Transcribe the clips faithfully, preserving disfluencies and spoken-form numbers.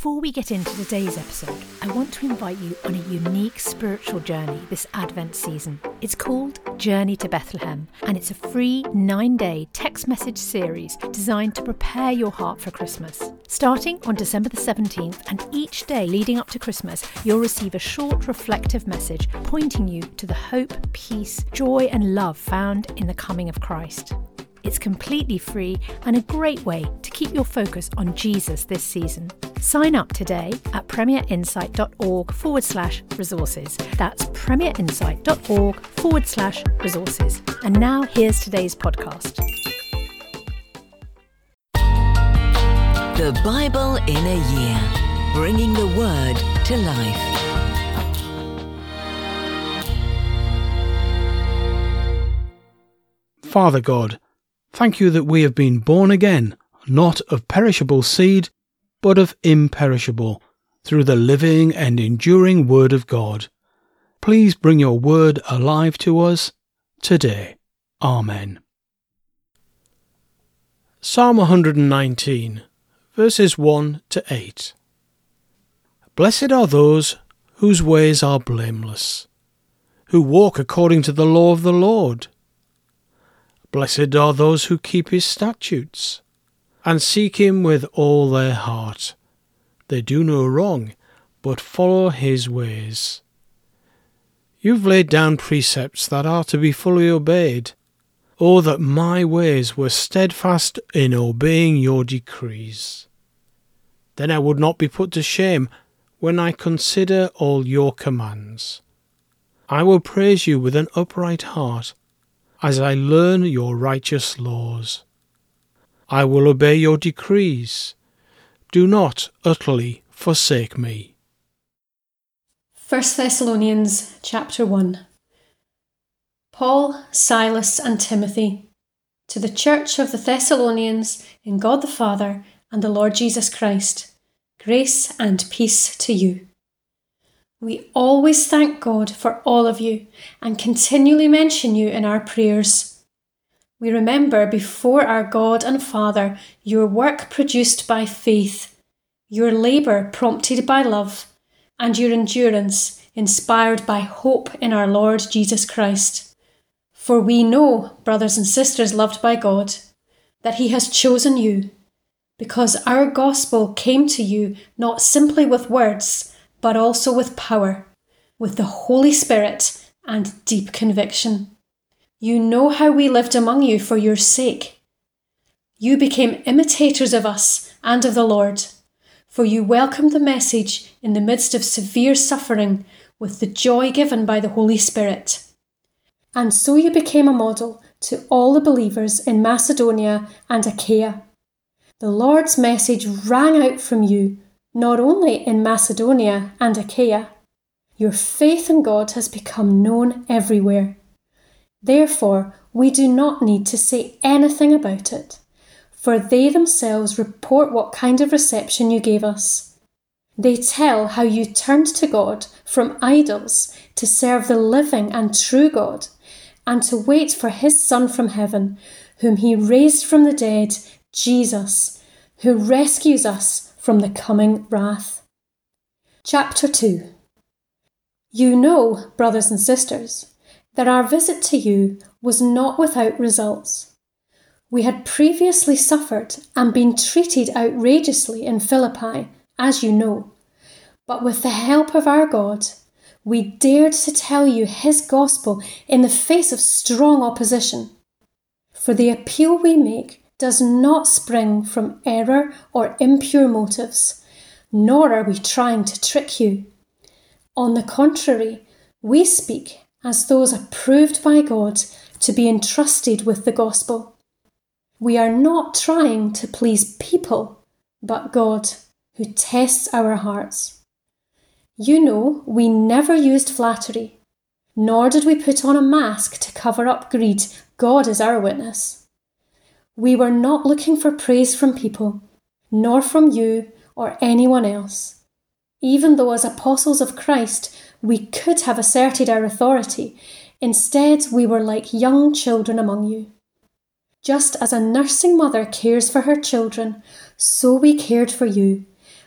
Before we get into today's episode, I want to invite you on a unique spiritual journey this Advent season. It's called Journey to Bethlehem, and it's a free nine-day text message series designed to prepare your heart for Christmas. Starting on December the seventeenth, and each day leading up to Christmas, you'll receive a short reflective message pointing you to the hope, peace, joy and love found in the coming of Christ. It's completely free and a great way to keep your focus on Jesus this season. Sign up today at premierinsight.org forward slash resources. That's premierinsight.org forward slash resources. And now here's today's podcast. The Bible in a Year, bringing the Word to life. Father God, thank you that we have been born again, not of perishable seed, but of imperishable, through the living and enduring Word of God. Please bring your Word alive to us today. Amen. Psalm one hundred nineteen, verses one to eight. Blessed are those whose ways are blameless, who walk according to the law of the Lord. Blessed are those who keep his statutes, and seek him with all their heart. They do no wrong, but follow his ways. You've laid down precepts that are to be fully obeyed. Oh, that my ways were steadfast in obeying your decrees. Then I would not be put to shame when I consider all your commands. I will praise you with an upright heart, as I learn your righteous laws. I will obey your decrees. Do not utterly forsake me. First Thessalonians chapter one. Paul, Silas and Timothy, to the church of the Thessalonians in God the Father and the Lord Jesus Christ, grace and peace to you. We always thank God for all of you and continually mention you in our prayers. We remember before our God and Father your work produced by faith, your labour prompted by love, and your endurance inspired by hope in our Lord Jesus Christ. For we know, brothers and sisters loved by God, that he has chosen you, because our gospel came to you not simply with words, but also with power, with the Holy Spirit and deep conviction. You know how we lived among you for your sake. You became imitators of us and of the Lord, for you welcomed the message in the midst of severe suffering with the joy given by the Holy Spirit. And so you became a model to all the believers in Macedonia and Achaia. The Lord's message rang out from you, not only in Macedonia and Achaia. Your faith in God has become known everywhere. Therefore, we do not need to say anything about it, for they themselves report what kind of reception you gave us. They tell how you turned to God from idols to serve the living and true God, and to wait for his Son from heaven, whom he raised from the dead, Jesus, who rescues us from the coming wrath. Chapter two. You know, brothers and sisters, that our visit to you was not without results. We had previously suffered and been treated outrageously in Philippi, as you know, but with the help of our God, we dared to tell you his gospel in the face of strong opposition. For the appeal we make does not spring from error or impure motives, nor are we trying to trick you. On the contrary, we speak as those approved by God to be entrusted with the gospel. We are not trying to please people, but God, who tests our hearts. You know, we never used flattery, nor did we put on a mask to cover up greed. God is our witness. We were not looking for praise from people, nor from you or anyone else. Even though as apostles of Christ, we could have asserted our authority, instead we were like young children among you. Just as a nursing mother cares for her children, so we cared for you,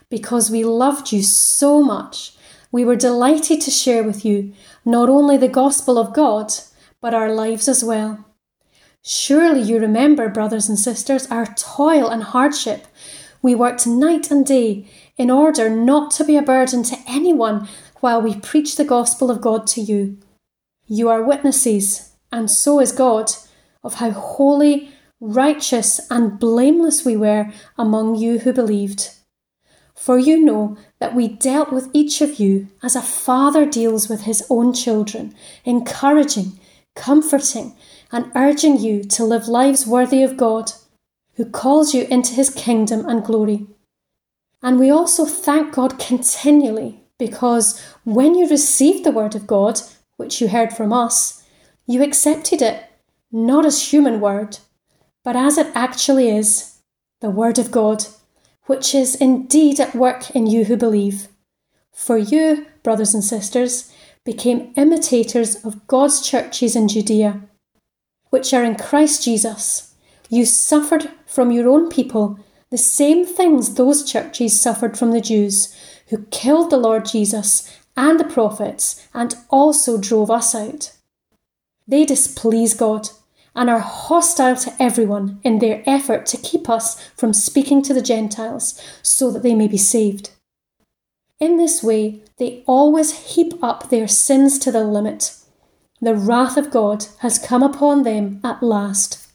because we loved you so much. We were delighted to share with you not only the gospel of God, but our lives as well. Surely you remember, brothers and sisters, our toil and hardship. We worked night and day in order not to be a burden to anyone while we preach the gospel of God to you. You are witnesses, and so is God, of how holy, righteous, and blameless we were among you who believed. For you know that we dealt with each of you as a father deals with his own children, encouraging, comforting, and urging you to live lives worthy of God, who calls you into his kingdom and glory. And we also thank God continually, because when you received the word of God, which you heard from us, you accepted it, not as human word, but as it actually is, the word of God, which is indeed at work in you who believe. For you, brothers and sisters, became imitators of God's churches in Judea, which are in Christ Jesus. You suffered from your own people the same things those churches suffered from the Jews, who killed the Lord Jesus and the prophets, and also drove us out. They displease God and are hostile to everyone in their effort to keep us from speaking to the Gentiles so that they may be saved. In this way, they always heap up their sins to the limit. The wrath of God has come upon them at last.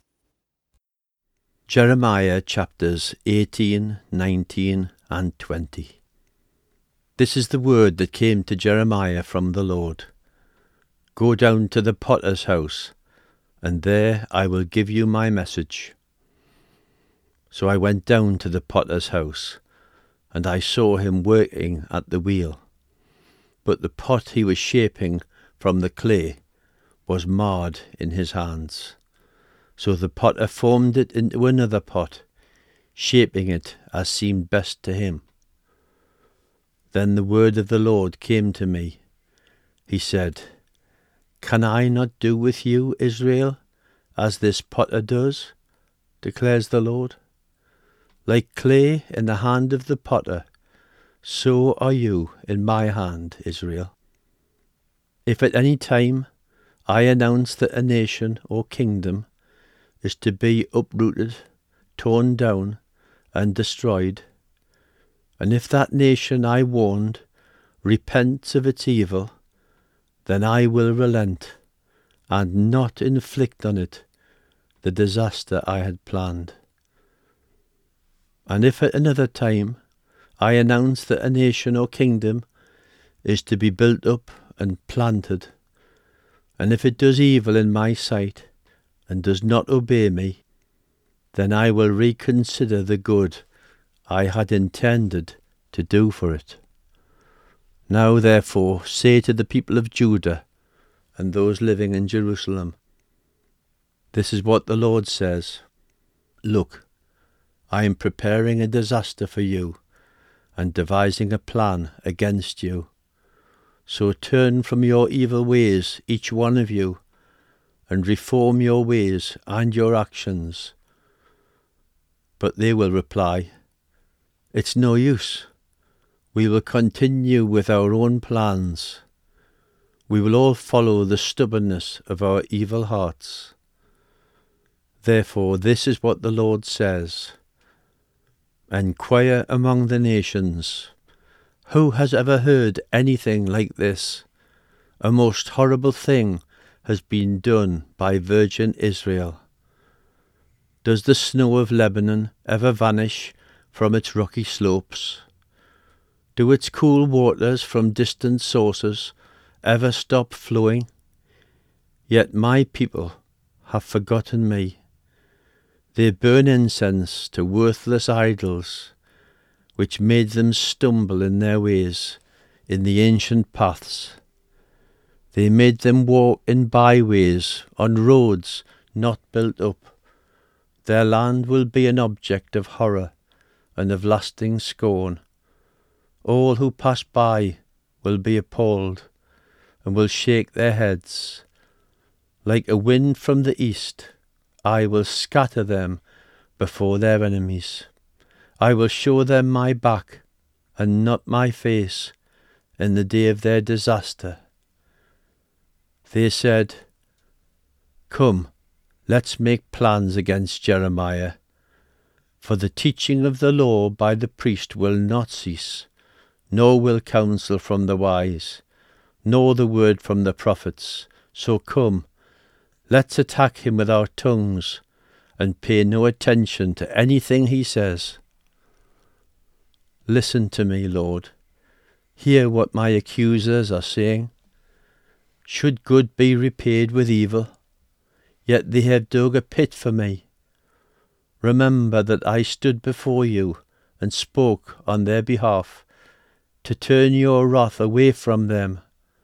Jeremiah chapters eighteen, nineteen and twenty. This is the word that came to Jeremiah from the Lord. Go down to the potter's house, and there I will give you my message. So I went down to the potter's house, and I saw him working at the wheel. But the pot he was shaping from the clay was marred in his hands. So the potter formed it into another pot, shaping it as seemed best to him. Then the word of the Lord came to me. He said, Can I not do with you, Israel, as this potter does, declares the Lord? Like clay in the hand of the potter, so are you in my hand, Israel. If at any time I announce that a nation or kingdom is to be uprooted, torn down, and destroyed, and if that nation I warned repents of its evil, then I will relent and not inflict on it the disaster I had planned. And if at another time I announce that a nation or kingdom is to be built up and planted, and if it does evil in my sight and does not obey me, then I will reconsider the good I had intended to do for it. Now therefore say to the people of Judah and those living in Jerusalem, This is what the Lord says, Look, I am preparing a disaster for you and devising a plan against you. So turn from your evil ways, each one of you, and reform your ways and your actions. But they will reply, It's no use. We will continue with our own plans. We will all follow the stubbornness of our evil hearts. Therefore, this is what the Lord says. Enquire among the nations. Who has ever heard anything like this? A most horrible thing has been done by virgin Israel. Does the snow of Lebanon ever vanish from its rocky slopes? Do its cool waters from distant sources ever stop flowing? Yet my people have forgotten me. They burn incense to worthless idols, which made them stumble in their ways, in the ancient paths. They made them walk in byways, on roads not built up. Their land will be an object of horror and of lasting scorn. All who pass by will be appalled and will shake their heads. Like a wind from the east, I will scatter them before their enemies. I will show them my back and not my face in the day of their disaster. They said, Come, let's make plans against Jeremiah, for the teaching of the law by the priest will not cease, nor will counsel from the wise, nor the word from the prophets. So come, let's attack him with our tongues, and pay no attention to anything he says. Listen to me, Lord. Hear what my accusers are saying. Should good be repaid with evil? Yet they have dug a pit for me. Remember that I stood before you and spoke on their behalf, to turn your wrath away from them.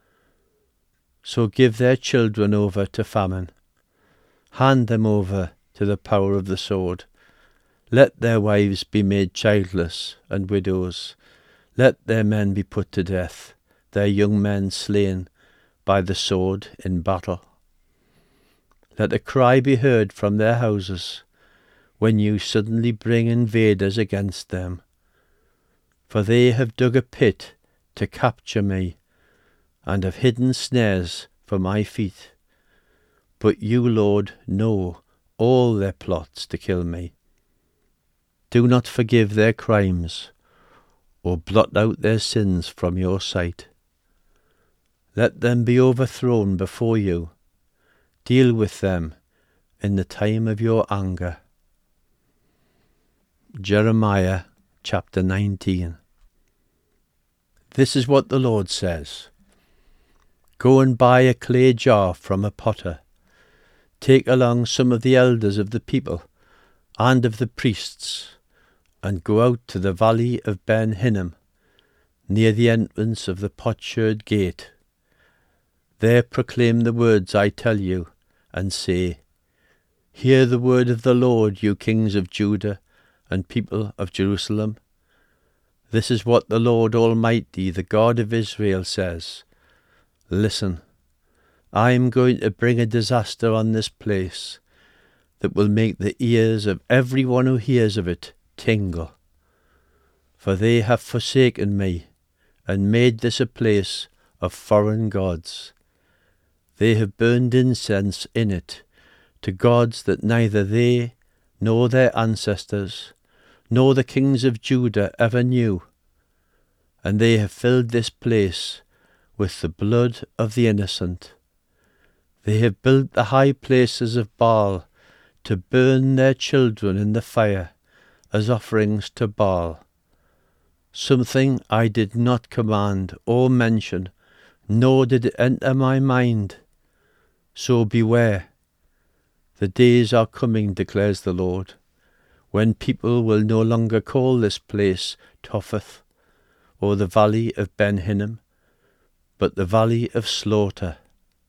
So give their children over to famine. Hand them over to the power of the sword. Let their wives be made childless and widows. Let their men be put to death, their young men slain by the sword in battle. Let a cry be heard from their houses when you suddenly bring invaders against them. For they have dug a pit to capture me, and have hidden snares for my feet. But you, Lord, know all their plots to kill me. Do not forgive their crimes, or blot out their sins from your sight. Let them be overthrown before you. Deal with them in the time of your anger. Jeremiah chapter nineteen. This is what the Lord says. Go and buy a clay jar from a potter. Take along some of the elders of the people and of the priests, and go out to the valley of Ben Hinnom, near the entrance of the potsherd gate. There proclaim the words I tell you, and say, Hear the word of the Lord, you kings of Judah and people of Jerusalem. This is what the Lord Almighty, the God of Israel, says. Listen, I am going to bring a disaster on this place that will make the ears of every one who hears of it tingle. For they have forsaken me, and made this a place of foreign gods. They have burned incense in it to gods that neither they, nor their ancestors, nor the kings of Judah ever knew. And they have filled this place with the blood of the innocent. They have built the high places of Baal to burn their children in the fire as offerings to Baal. Something I did not command or mention, nor did it enter my mind. So beware. The days are coming, declares the Lord, when people will no longer call this place Topheth, or the valley of Ben Hinnom, but the valley of slaughter.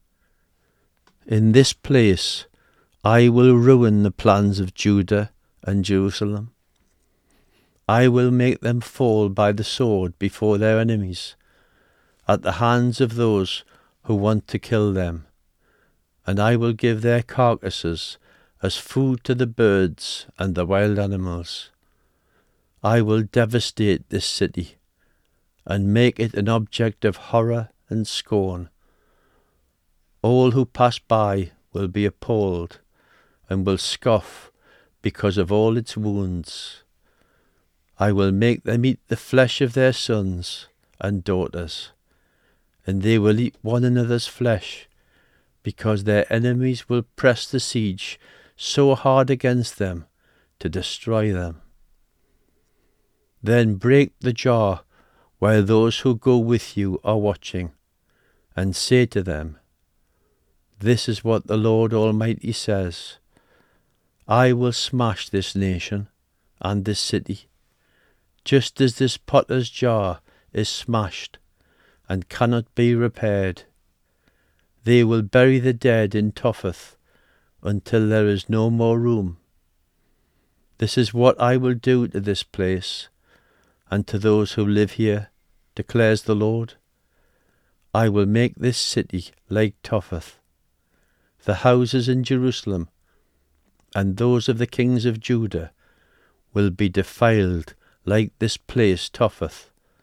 In this place I will ruin the plans of Judah and Jerusalem. I will make them fall by the sword before their enemies, at the hands of those who want to kill them, and I will give their carcasses as food to the birds and the wild animals. I will devastate this city, and make it an object of horror and scorn. All who pass by will be appalled, and will scoff because of all its wounds. I will make them eat the flesh of their sons and daughters, and they will eat one another's flesh, because their enemies will press the siege so hard against them to destroy them. Then break the jar while those who go with you are watching, and say to them, This is what the Lord Almighty says. I will smash this nation and this city, just as this potter's jar is smashed and cannot be repaired. They will bury the dead in Topheth until there is no more room. This is what I will do to this place and to those who live here, declares the Lord. I will make this city like Topheth. The houses in Jerusalem and those of the kings of Judah will be defiled like this place Topheth,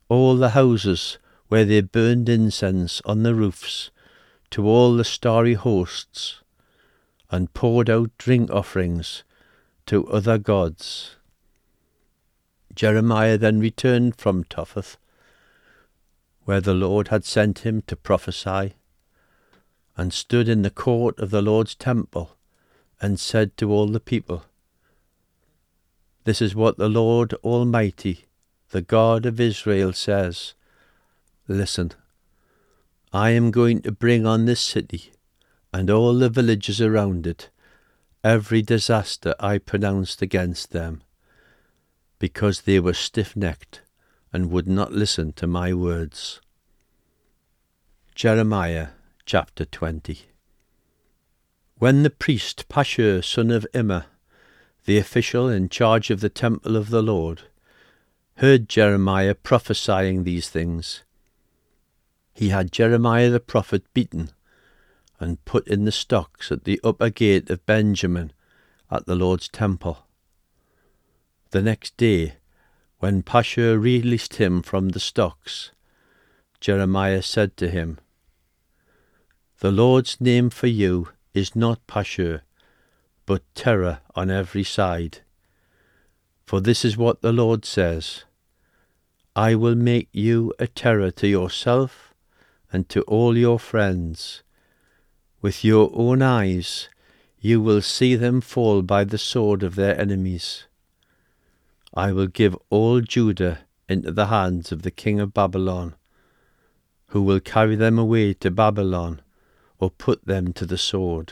all the houses where they burned incense on the roofs to all the starry hosts, and poured out drink offerings to other gods. Jeremiah then returned from Topheth, where the Lord had sent him to prophesy, and stood in the court of the Lord's temple, and said to all the people, "This is what the Lord Almighty, the God of Israel, says. Listen, I am going to bring on this city and all the villages around it every disaster I pronounced against them, because they were stiff-necked and would not listen to my words." Jeremiah chapter twenty. When the priest Pashur, son of Immer, the official in charge of the temple of the Lord, heard Jeremiah prophesying these things, he had Jeremiah the prophet beaten and put in the stocks at the upper gate of Benjamin at the Lord's temple. The next day, when Pashur released him from the stocks, Jeremiah said to him, "The Lord's name for you is not Pashur, but terror on every side. For this is what the Lord says, I will make you a terror to yourself and to all your friends. With your own eyes you will see them fall by the sword of their enemies. I will give all Judah into the hands of the king of Babylon, who will carry them away to Babylon or put them to the sword.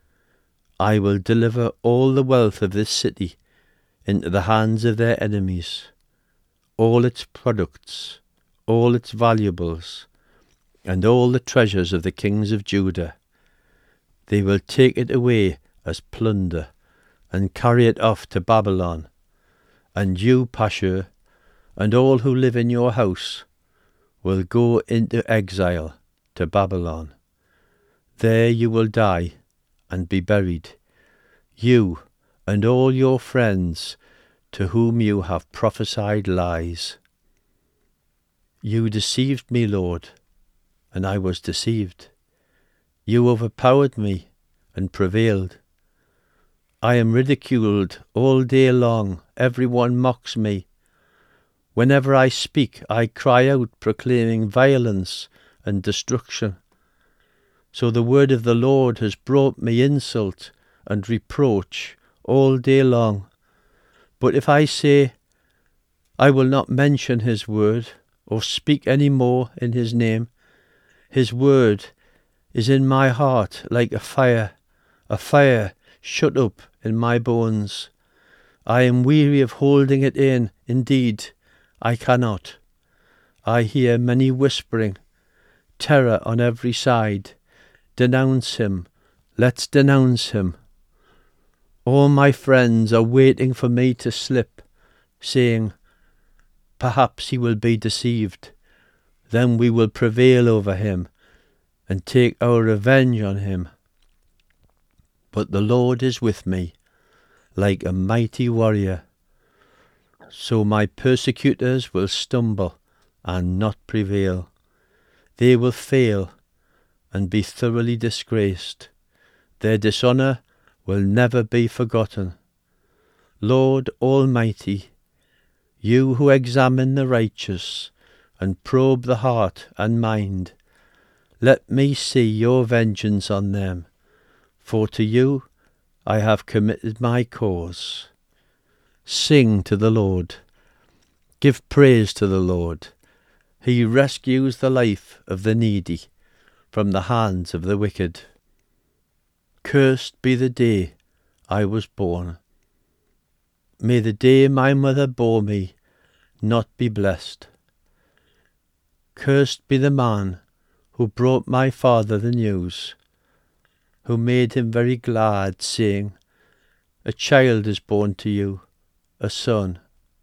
I will deliver all the wealth of this city into the hands of their enemies, all its products, all its valuables, and all the treasures of the kings of Judah. They will take it away as plunder and carry it off to Babylon. And you, Pashur, and all who live in your house will go into exile to Babylon. There you will die and be buried, you and all your friends to whom you have prophesied lies. You deceived me, Lord, and I was deceived. You overpowered me and prevailed. I am ridiculed all day long. Everyone mocks me. Whenever I speak, I cry out, proclaiming violence and destruction. So the word of the Lord has brought me insult and reproach all day long. But if I say, I will not mention his word or speak any more in his name, his word is in my heart like a fire, a fire shut up in my bones. I am weary of holding it in. Indeed, I cannot. I hear many whispering, terror on every side. Denounce him. Let's denounce him. All my friends are waiting for me to slip, saying, perhaps he will be deceived. Then we will prevail over him and take our revenge on him. But the Lord is with me, like a mighty warrior. So my persecutors will stumble and not prevail. They will fail and be thoroughly disgraced. Their dishonour will never be forgotten. Lord Almighty, you who examine the righteous and probe the heart and mind, let me see your vengeance on them, for to you I have committed my cause. Sing to the Lord. Give praise to the Lord. He rescues the life of the needy from the hands of the wicked. Cursed be the day I was born. May the day my mother bore me not be blessed. Cursed be the man who brought my father the news, who made him very glad, saying, a child is born to you, a son.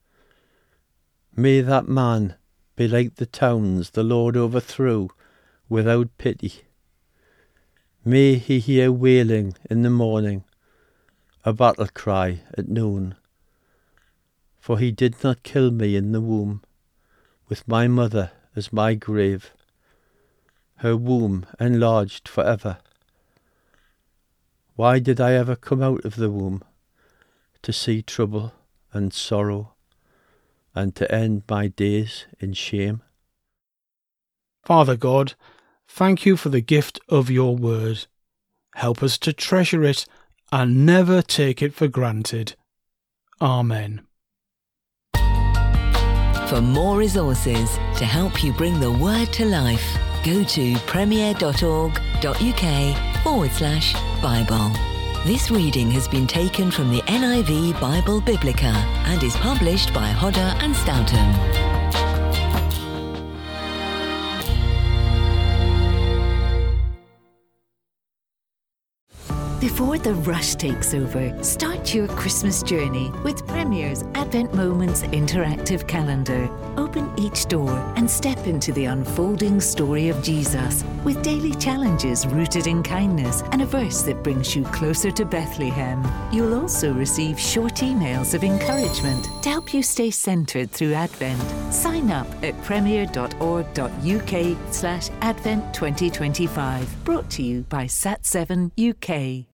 May that man be like the towns the Lord overthrew without pity. May he hear wailing in the morning, a battle cry at noon. For he did not kill me in the womb. with my mother as my grave, her womb enlarged for ever. Why did I ever come out of the womb to see trouble and sorrow, and to end my days in shame? Father God, thank you for the gift of your word. Help us to treasure it and never take it for granted. Amen. For more resources to help you bring the word to life, go to premier.org.uk forward slash Bible. This reading has been taken from the N I V Bible Biblica and is published by Hodder and Stoughton. Before the rush takes over, start your Christmas journey with Premier's Advent Moments interactive calendar. Open each door and step into the unfolding story of Jesus with daily challenges rooted in kindness and a verse that brings you closer to Bethlehem. You'll also receive short emails of encouragement to help you stay centered through Advent. Sign up at premier.org.uk slash Advent twenty twenty-five. Brought to you by Sat seven U K.